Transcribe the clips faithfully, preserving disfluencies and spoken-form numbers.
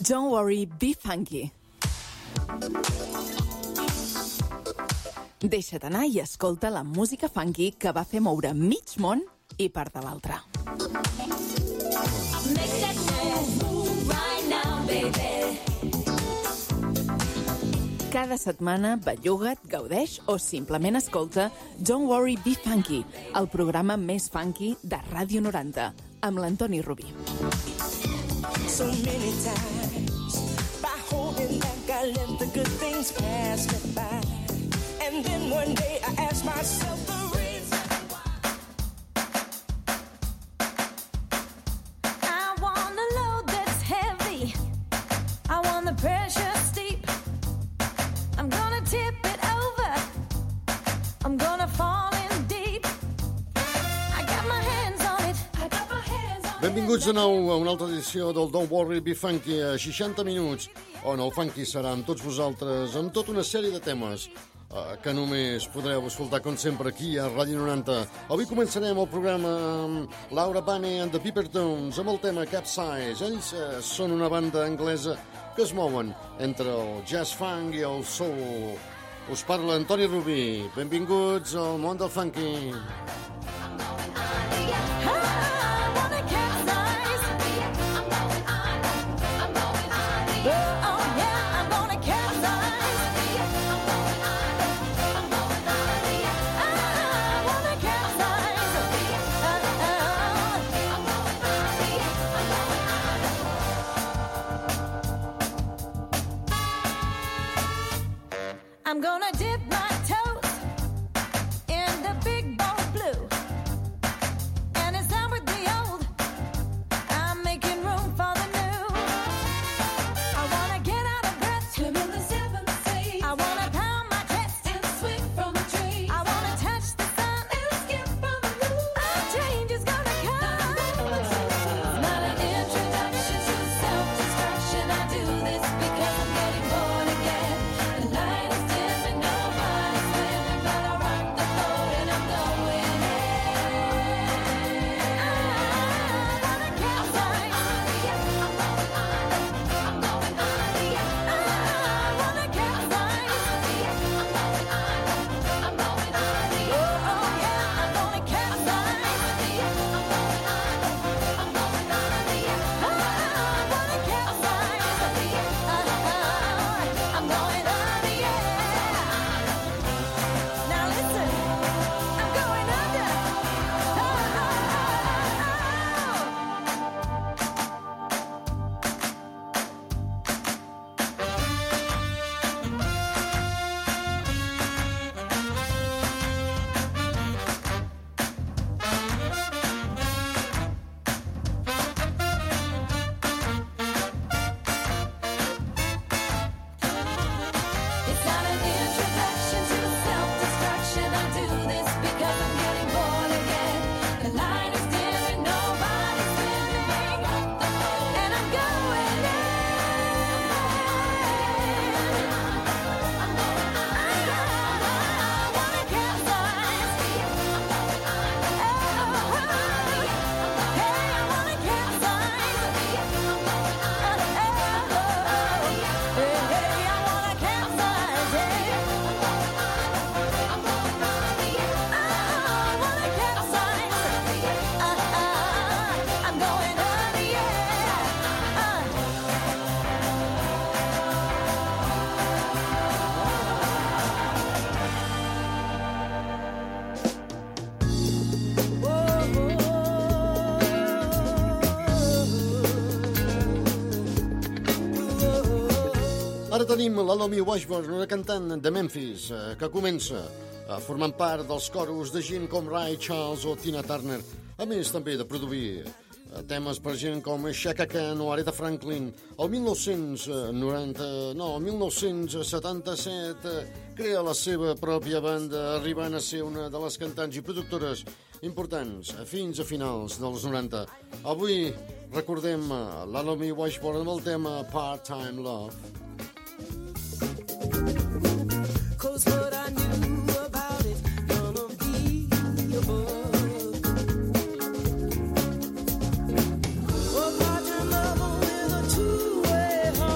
Don't worry, be funky. Deixa't anar i escolta la música funky que va fer moure mig món i part de l'altre. Cada setmana belluga't, gaudeix o simplement escolta Don't Worry, Be Funky, el programa més funky de Ràdio noranta, amb l'Antoni Rubí. So many times by holding back I let the good things pass me by, and then one day I asked myself the reason why. I want a load that's heavy, I want the pressure steep, I'm gonna tip it over, I'm gonna fall in deep, I got my hands on it, I got my hands on it. Benvinguts de nou a una altra edició del Don't Worry, Be Funky, a seixanta minuts, on el funky serà amb tots vosaltres, amb tota una sèrie de temes eh, que només podreu escoltar, com sempre, aquí a Ràdio noranta. Avui començarem el programa amb Laura Banney and the Peppertones, amb el tema Capsize. Ells eh, són una banda anglesa que es mouen entre el jazz funk i el soul. Us parla Antoni Rubí. Benvinguts al món del funky. I'm gonna dip my toes in the big bowl blue, and it's done with the old, I'm making room for the new. I wanna get out of breath, swim in the seventh sea, I wanna pound my chest and swing from a tree, I wanna touch the sun and skip from the roof. A change is gonna come. It's not an introduction to self-destruction, I do this because I'm getting bored again. The light is Ara tenim l'Alomi Washburn, una cantant de Memphis, eh, que comença eh, formant part dels coros de gent com Ray Charles o Tina Turner, a més també de produir eh, temes per gent com Chaka Khan o Aretha Franklin. El mil nou-cents noranta, no, el mil nou-cents setanta-set eh, crea la seva pròpia banda, arribant a ser una de les cantants i productores importants fins a finals dels noranta. Avui recordem l'Alomi Washburn amb el tema Part-Time Love. Cause what I knew about it gonna be a book. Oh, part-time love is a two-way heart.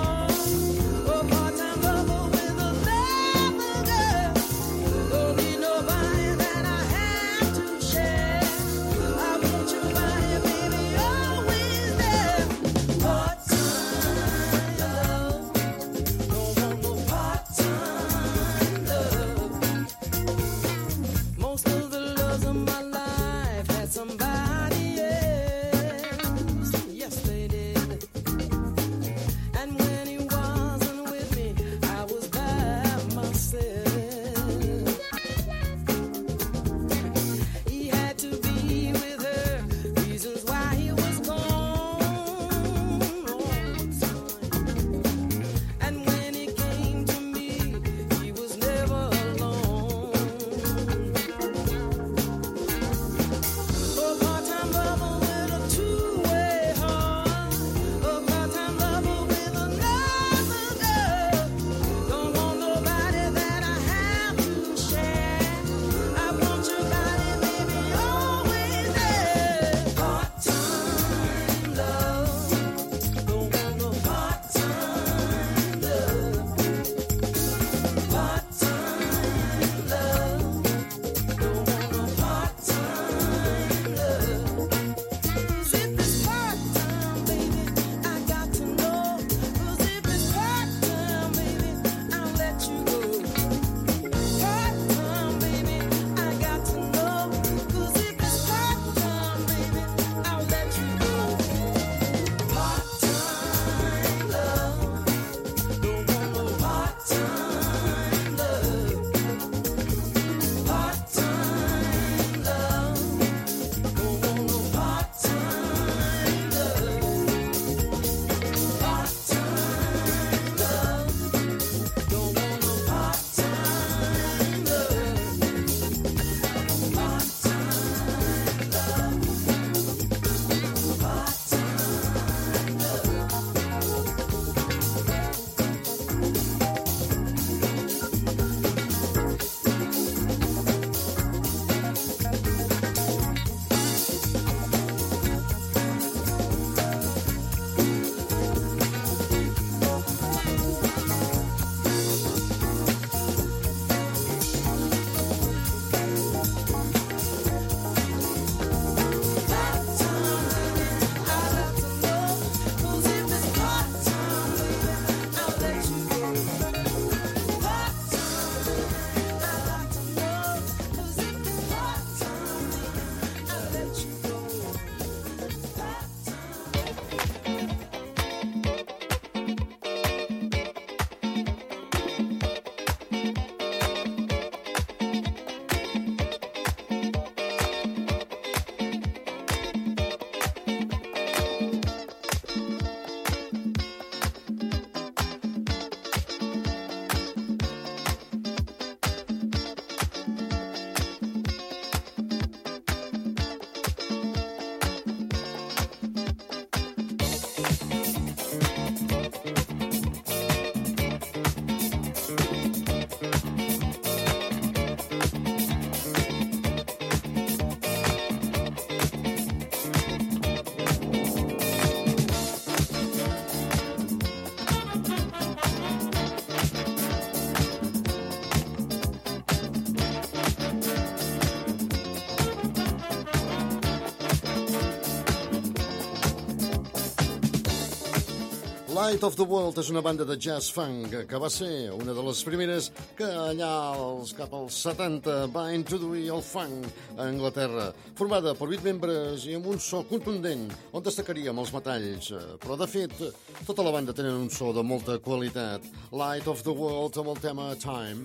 Light of the World és una banda de jazz funk que va ser una de les primeres que allà als, cap als setanta va introduir el funk a Anglaterra, formada per vuit membres i amb un so contundent on destacaríem els metalls, però de fet tota la banda tenen un so de molta qualitat. Light of the World amb el tema Time.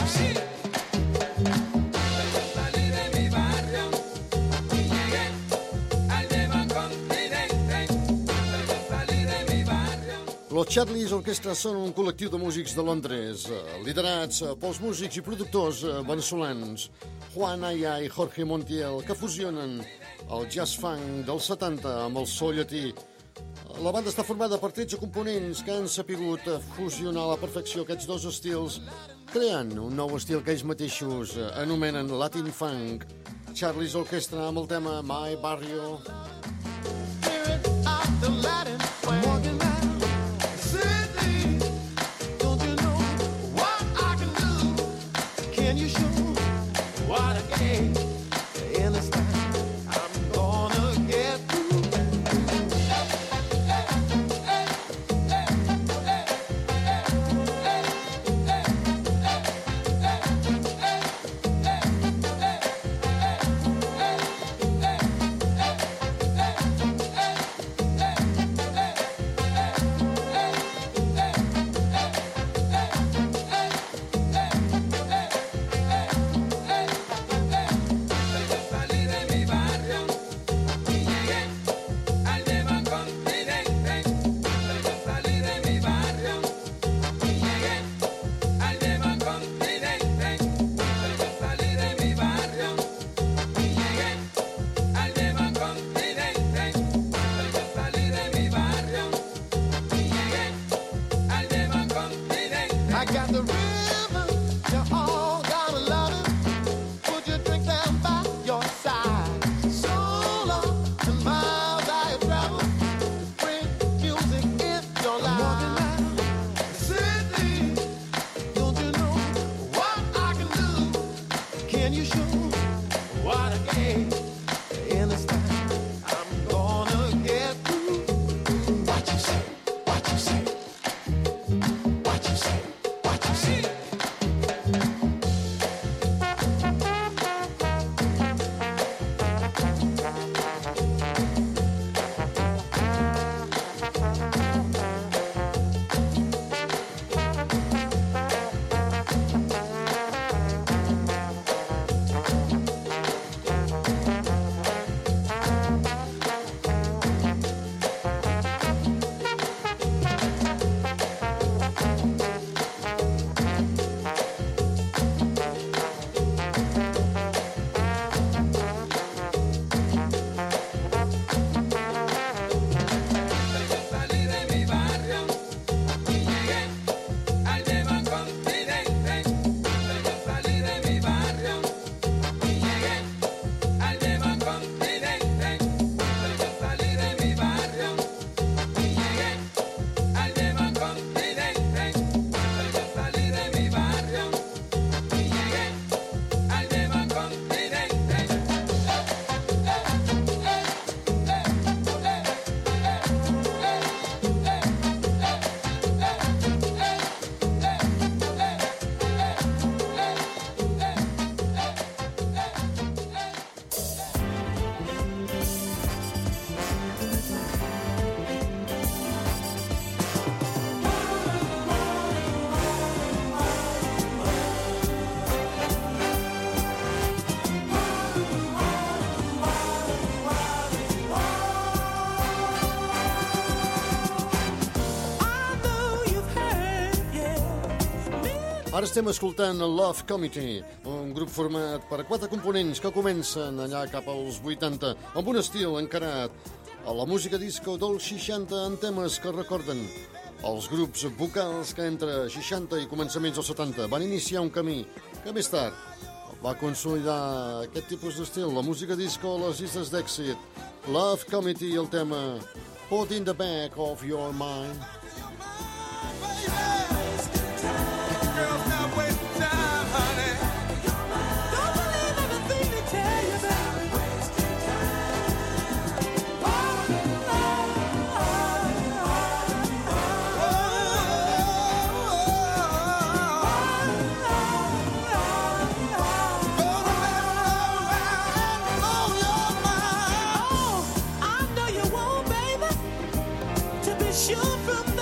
Los Charlies Orquestra són un col·lectiu de músics de Londres, liderats pels músics i productors venezolans Juan Aya i Jorge Montiel, que fusionen el jazz funk dels setanta amb el soul llatí. La banda està formada per tretze components que han sapigut fusionar a la perfecció aquests dos estils, creant un nou estil que ells mateixos anomenen Latin Funk. Charlies Orquestra amb el tema My Barrio. Can you show what I gave in this time? I'm gonna get through. I got the river, you all gotta love it. Put your drink down by your side. So long and miles I have traveled. Bring music in your life. Sydney, don't you know what I can do? Can you show what I gave in this time? I'm gonna get through. What you say? What you say? What you say? Ara estem escoltant el Love Committee, un grup format per quatre components que comencen allà cap als vuitanta, amb un estil encarat a la música disco dels seixanta en temes que recorden els grups vocals que entre seixanta i començaments dels setanta van iniciar un camí que més tard va consolidar aquest tipus d'estil, la música disco a les llistes d'èxit. Love Committee i el tema Put in the Back of Your Mind. Sure from the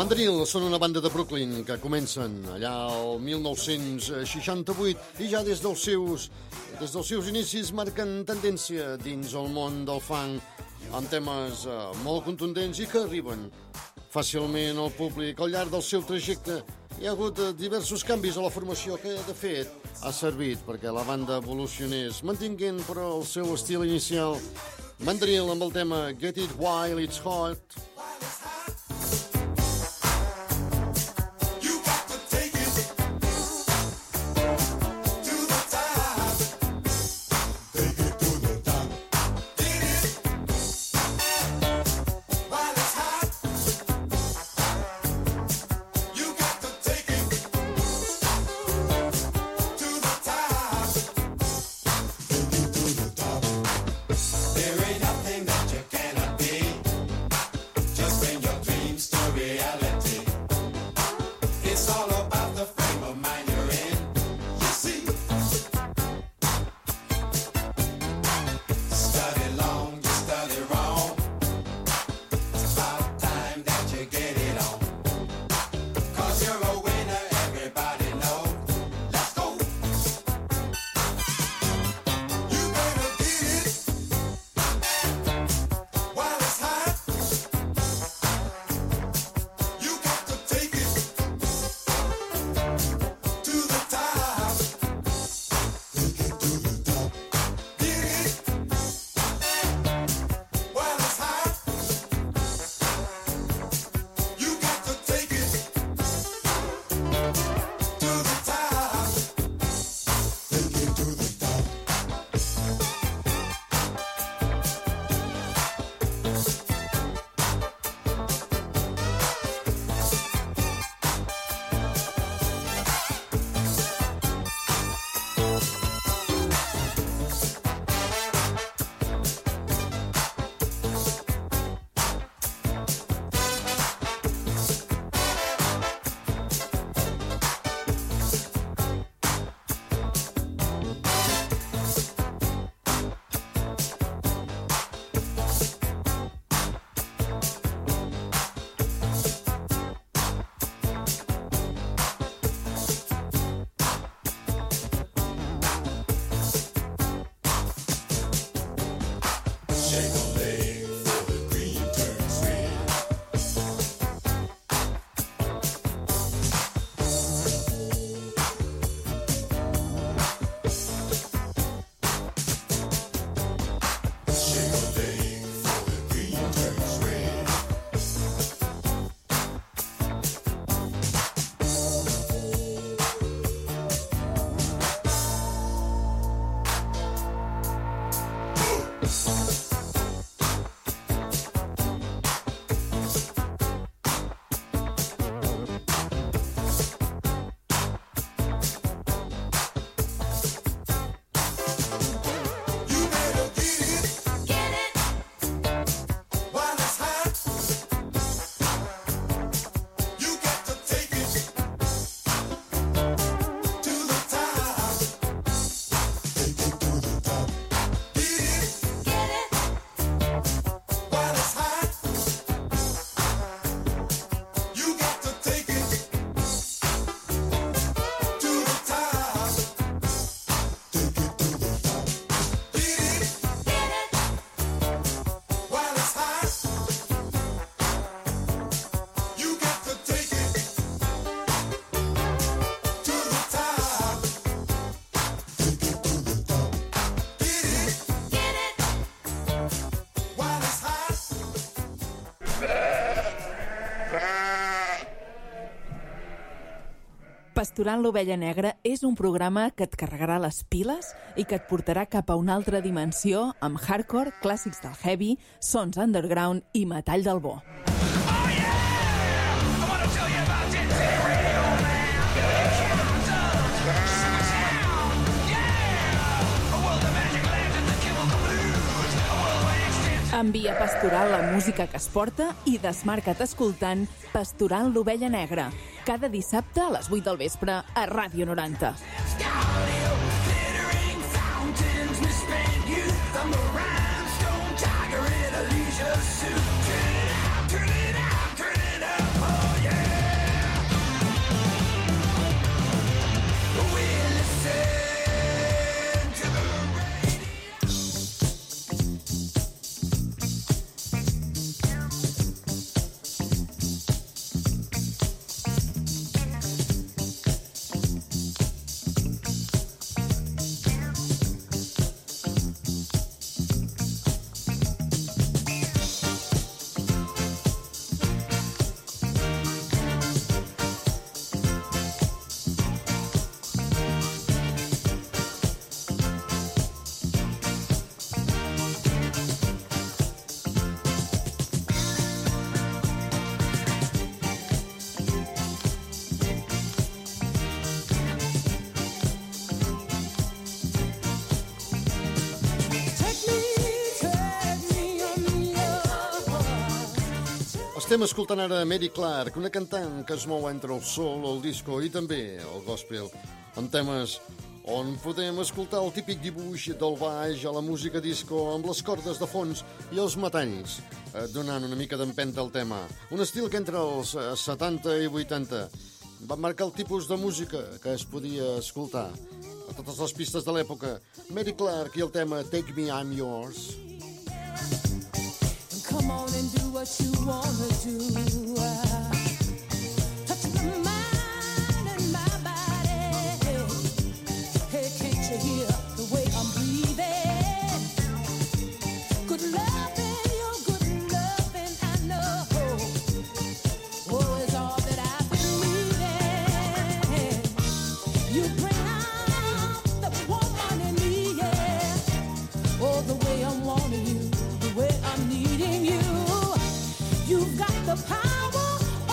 Mandrill són una banda de Brooklyn que comencen allà el mil nou-cents seixanta-vuit i ja des dels seus, des dels seus inicis marquen tendència dins el món del funk amb temes eh, molt contundents i que arriben fàcilment al públic. Al llarg del seu trajecte hi ha hagut eh, diversos canvis a la formació que, de fet, ha servit perquè la banda evolucionés, mantinguent però el seu estil inicial. Mandrill amb el tema Get It While It's Hot. Pasturant l'ovella negra és un programa que et carregarà les piles i que et portarà cap a una altra dimensió amb hardcore, clàssics del heavy, sons underground i metall del bo. Envia Pastoral la música que es porta i desmarca't escoltant Pasturant l'ovella negra, cada dissabte a les vuit del vespre a Ràdio noranta. Turn it out, turn it up, oh yeah. Estem escoltant ara Mary Clark, una cantant que es mou entre el soul, el disco i també el gospel, amb temes on podem escoltar el típic dibuix del baix a la música disco amb les cordes de fons i els metalls, eh, donant una mica d'empenta al tema. Un estil que entre els eh, setanta i vuitanta va marcar el tipus de música que es podia escoltar a totes les pistes de l'època. Mary Clark i el tema Take Me, I'm Yours. Come on and do what you wanna do. Touch my mind and my body. Hey, can't you hear the way I'm breathing? Good loving, your good loving, I know. Oh, it's all that I've been needing. You bring out the woman in me, yeah. Oh, the way I'm wanting you, the way I'm needing you. You've got the power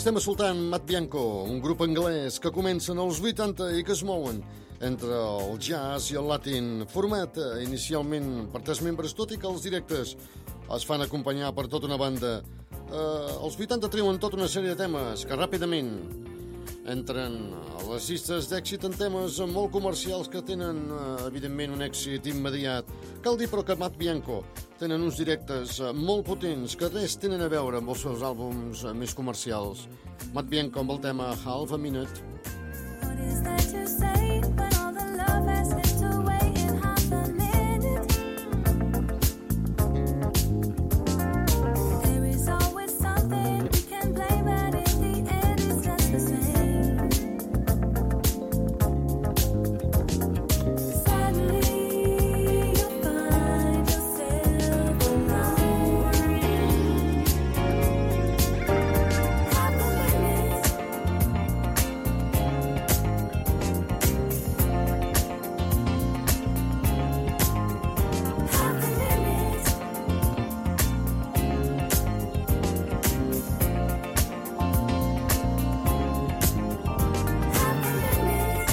Estem escoltant Matt Bianco, un grup anglès que comencen als vuitanta i que es mouen entre el jazz i el latin, format inicialment per tres membres, tot i que els directes es fan acompanyar per tota una banda. Eh, els vuitanta treuen tota una sèrie de temes que ràpidament entren a les llistes d'èxit en temes molt comercials que tenen, eh, evidentment, un èxit immediat. Cal dir, però, que Matt Bianco tenen uns directes eh, molt potents que res tenen a veure amb els seus àlbums eh, més comercials. Matt Bianco amb el tema Half a Minute. What is there to say when all the love has slipped away in half a minute? There is always something we can blame, but in the end it's just the same. Suddenly you find yourself alone. Half a minute. Half a minute. Half a minute.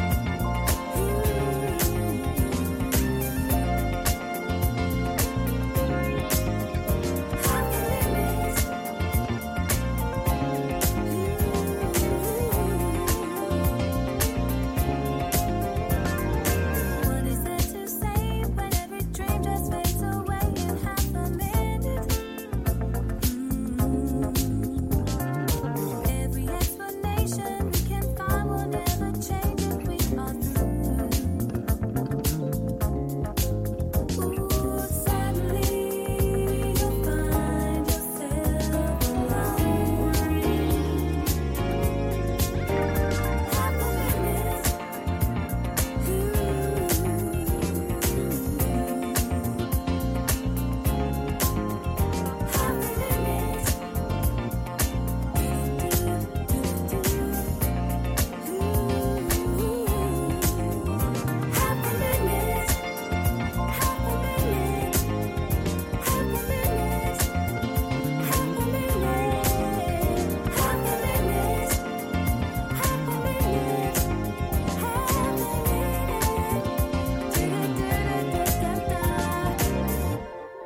Half a minute. What is there to say when every dream just fades away in half a minute? Every explanation we can find will never change if we are through. Ooh, suddenly you'll find yourself alone. Half a minute. Half a minute. Half a minute. Half a minute. Half a minute. Half a minute. Half a minute. Half a minute. Half a minute.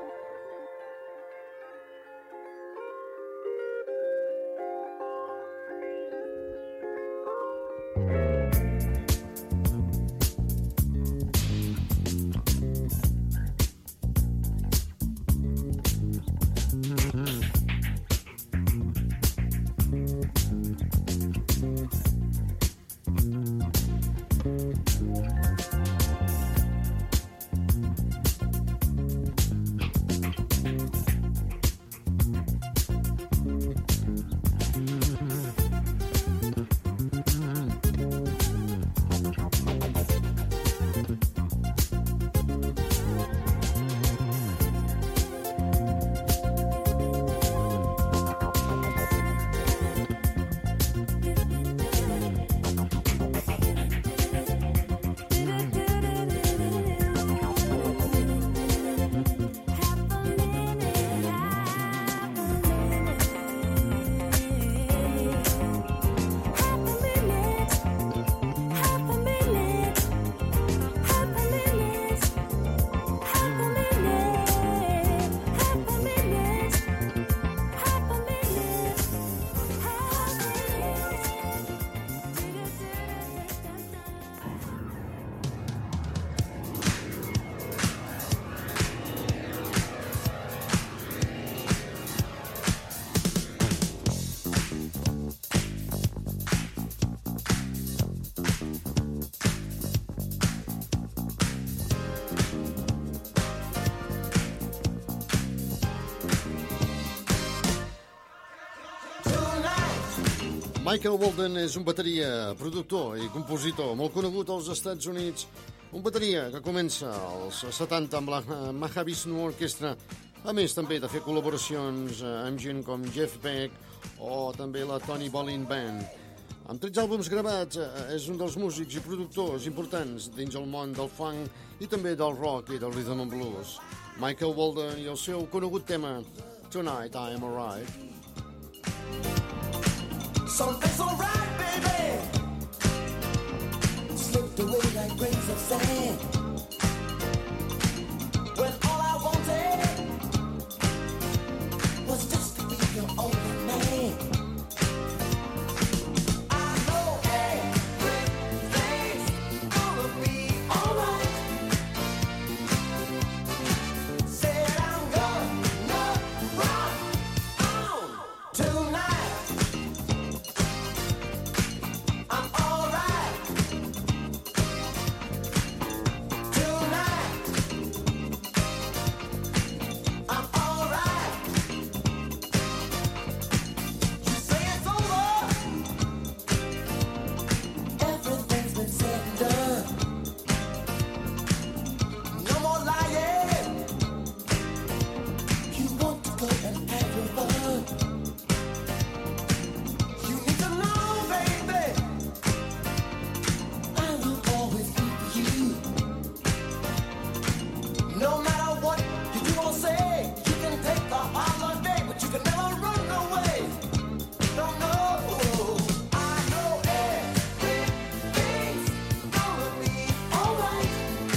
Michael Walden és un bateria, productor i compositor molt conegut als Estats Units. Un bateria que comença als setanta amb la Mahavishnu Orchestra, a més també de fer col·laboracions amb gent com Jeff Beck o també la Tony Bolin Band. Amb tretze àlbums gravats, és un dels músics i productors importants dins el món del funk i també del rock i del rhythm and blues. Michael Walden i el seu conegut tema Tonight I'm Alright. Something's alright, baby. Slipped away like grains of sand. When all I wanted was just to be your only man. I know everything's gonna be alright. Said I'm gonna rock on tonight. I'm alright tonight. I'm alright. You say it's over. Everything's been said and done. No more lying. You want to go and have your fun. You need to know, baby, I will always be for you. No matter what you do or say, you can take the holiday, but you can never run away. No, no. I know everything's gonna be alright.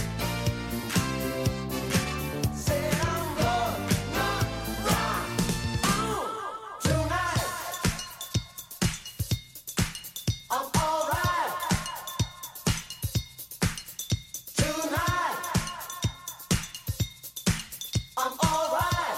Say I'm gonna rock on tonight. I'm alright tonight. I'm alright.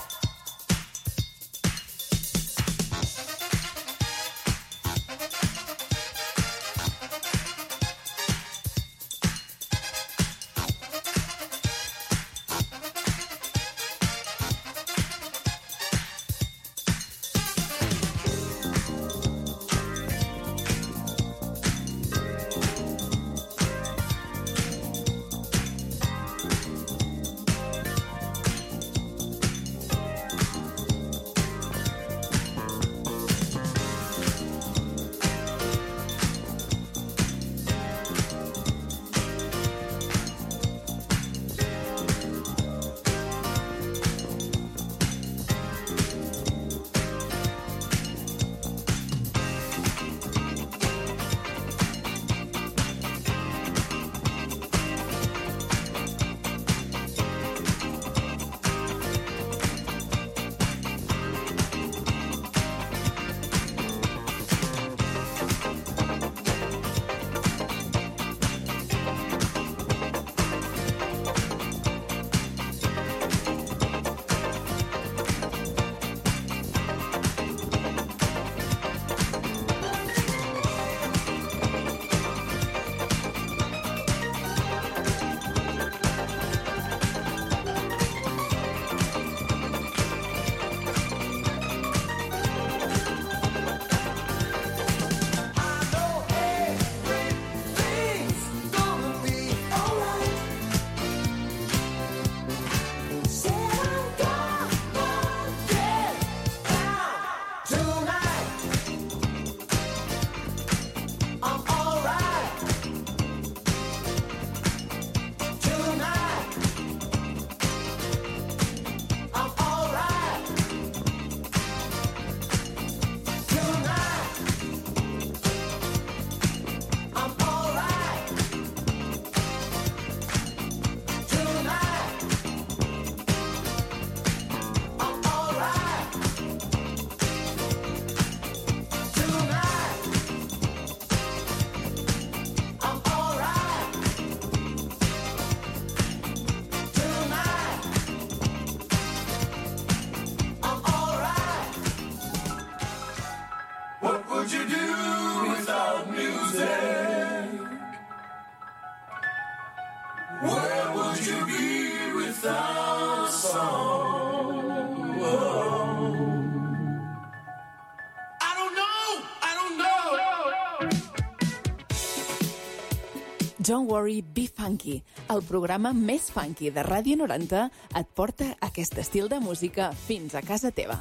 Don't Worry, Be Funky, el programa més funky de Ràdio noranta, et porta aquest estil de música fins a casa teva.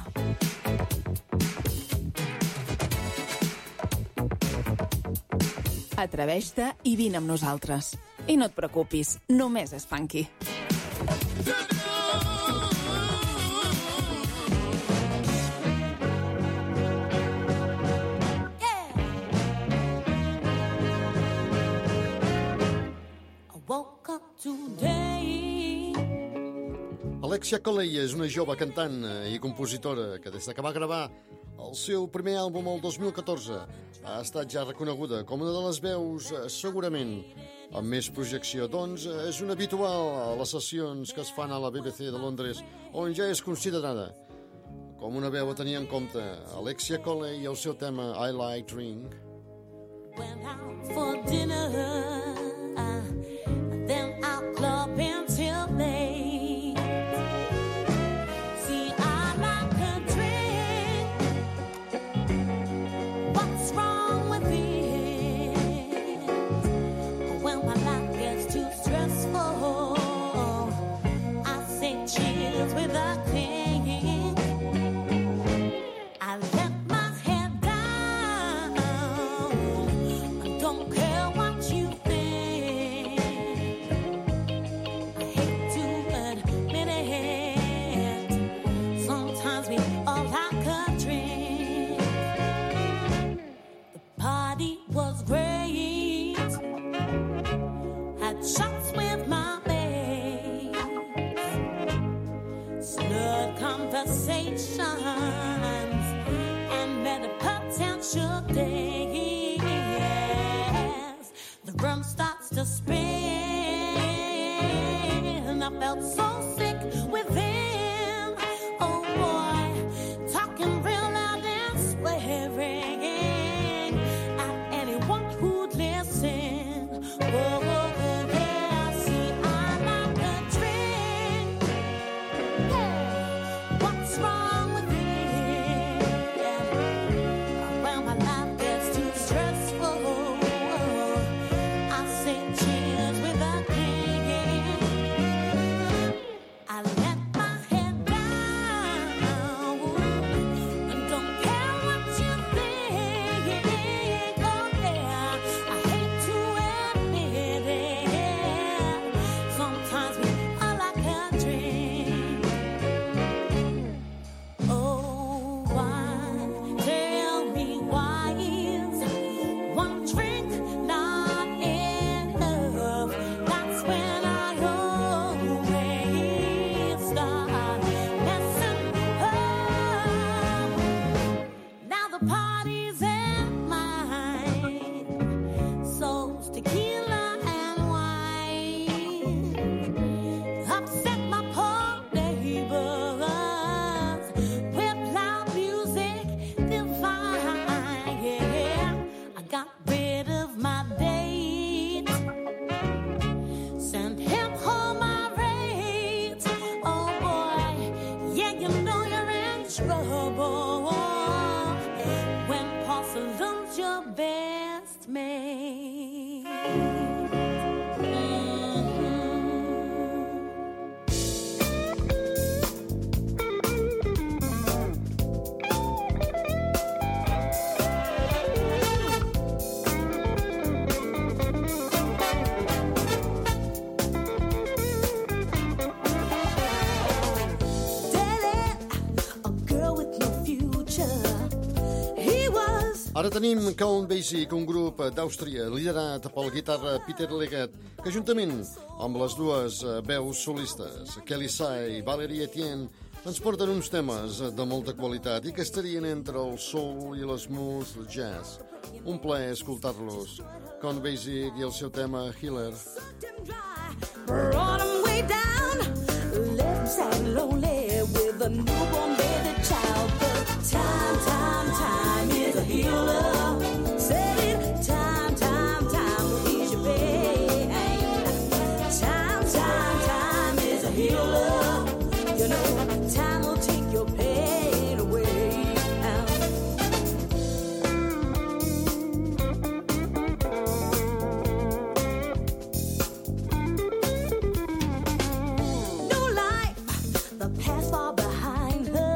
Atreveix-te i vine amb nosaltres. I no et preocupis, només és funky. Alexia Coley és una jove cantant i compositora que des que va gravar el seu primer àlbum el dos mil catorze ha estat ja reconeguda com una de les veus segurament amb més projecció. Doncs és un habitual a les sessions que es fan a la B B C de Londres, on ja és considerada com una veu a tenir en compte. Alexia Coley i el seu tema I Like Drink. Went out for dinner, uh, then out clubbing till late. See, I like a drink. What's wrong with it? When my life gets too stressful, I say cheers with a clink. I let my head down. Don't care what you think. I hate to admit it. Sometimes we all like a drink. The party was great. Had shots with my mates. Slurred conversations and met a potential day. The room starts to spin. I felt so sick within. Oh boy, talking real loud and swearing at anyone who'd listen. Oh, yeah, see, I like a drink. Yeah, what's wrong with it? When my life gets too stressful, I say cheers with a clink. I let my head down and don't care what you think. Oh yeah, I hate to admit it. Sometimes we all like a drink. Oh, why? Tell me why is one drink not enough? That's when I always start messing up. Now the party's at mine, so's tequila and wine. Upset my poor neighbors with loud music divine. Yeah, I got rid of my date, sent him home irate. Oh boy, yeah, you know you're in trouble when porcelain's your best mate. Mhm. Daddy, a girl with no future. He was Ara tenim Count Basie, un grup d'Àustria liderat pel guitarra Peter Leggett, que juntament amb les dues eh, veus solistes, Kelly Sai i Valerie Etienne, ens porten uns temes de molta qualitat i que estarien entre el soul i l'smooth jazz. Un plaer escoltar-los. Count Basie i el seu tema Healer. sucked him dry, brought him way down, left him sad and lonely with a newborn baby child. But time, time, time is a healer. Said it, time, time, time will ease your pain. Time, time, time is a healer. You know, time will take your pain away. No life, the past far behind her.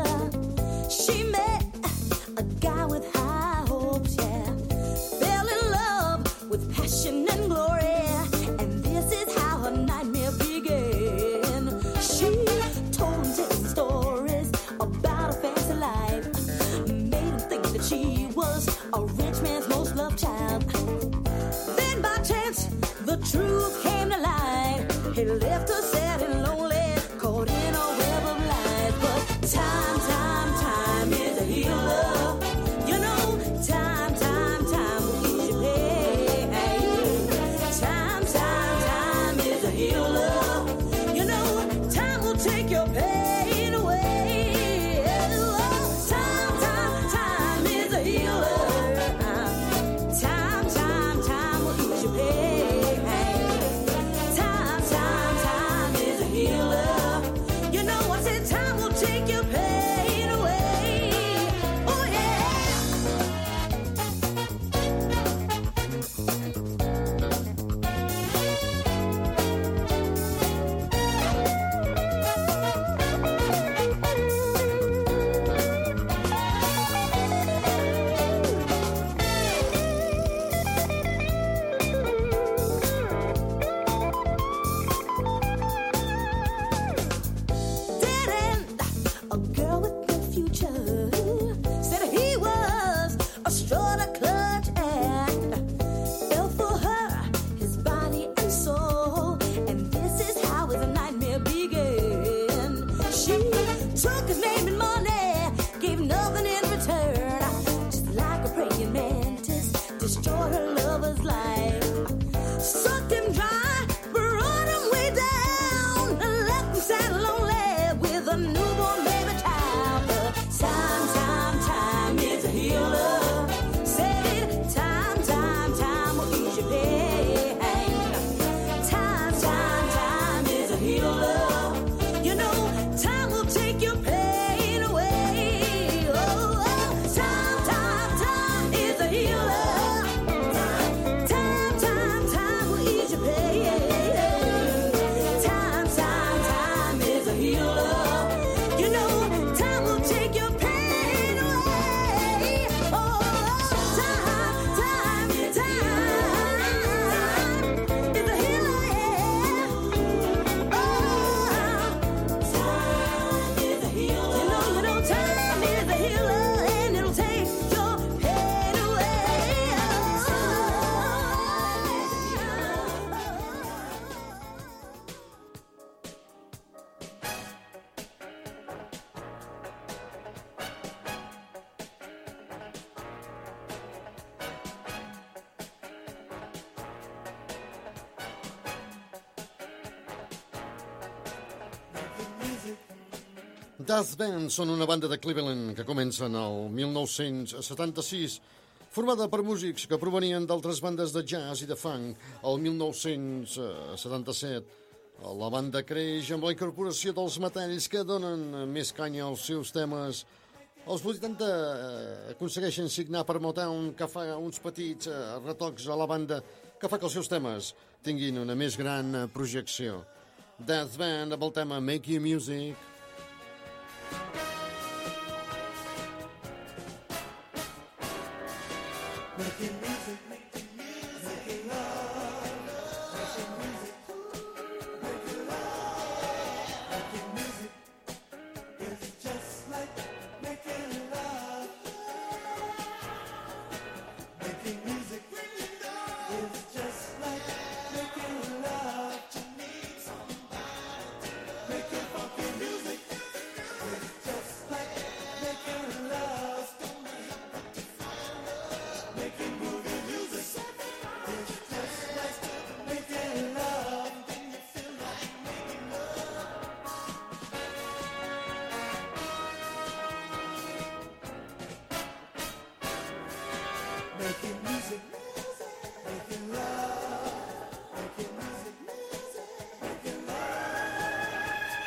Death Band són una banda de Cleveland que comencen el mil nou-cents setanta-sis, formada per músics que provenien d'altres bandes de jazz i de funk. El mil nou-cents setanta-set la banda creix amb la incorporació dels metalls que donen més canya als seus temes. Els vuitanta aconsegueixen signar per Motown, que fa uns petits retocs a la banda que fa que els seus temes tinguin una més gran projecció. Death Band amb el tema Make Your Music. Making music, making music, making love, making music, making love, making music. It's just like making love. Making music, it's just like making love. You need somebody making funky music. It's just like making love. Making movie music, it's just like making love. Then you feel like making love. Making music, making love. Making music, making love.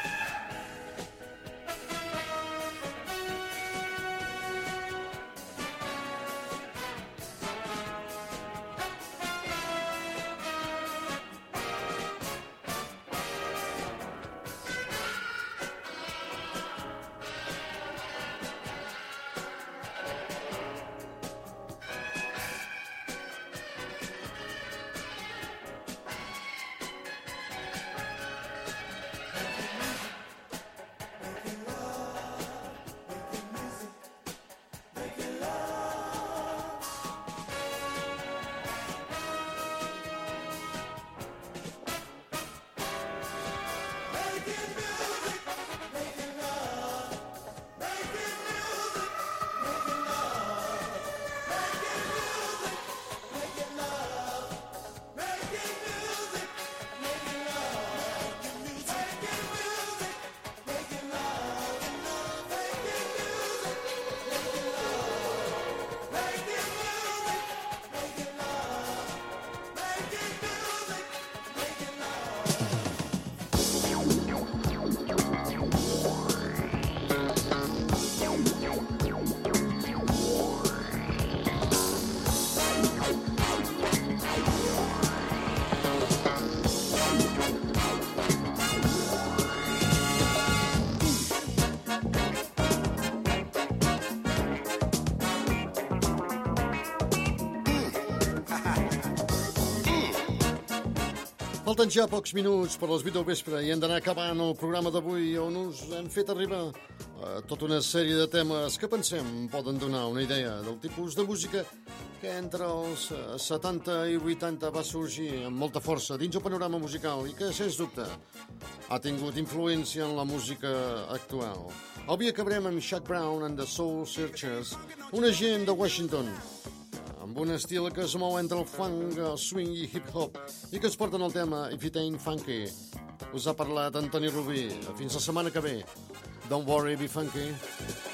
Falten ja pocs minuts per les vuit del vespre i hem d'anar acabant el programa d'avui, on us hem fet arribar eh, tota una sèrie de temes que pensem poden donar una idea del tipus de música que entre els eh, setanta i vuitanta va sorgir amb molta força dins el panorama musical i que, sens dubte, ha tingut influència en la música actual. Avui acabarem amb Chuck Brown and the Soul Searchers, una gent de Washington, amb un estil que es mou entre el funk, el swing i hip-hop i que es porten el tema If It Ain't Funky. Us ha parlat Antoni Rubí. Fins la setmana que ve. Don't worry, be funky.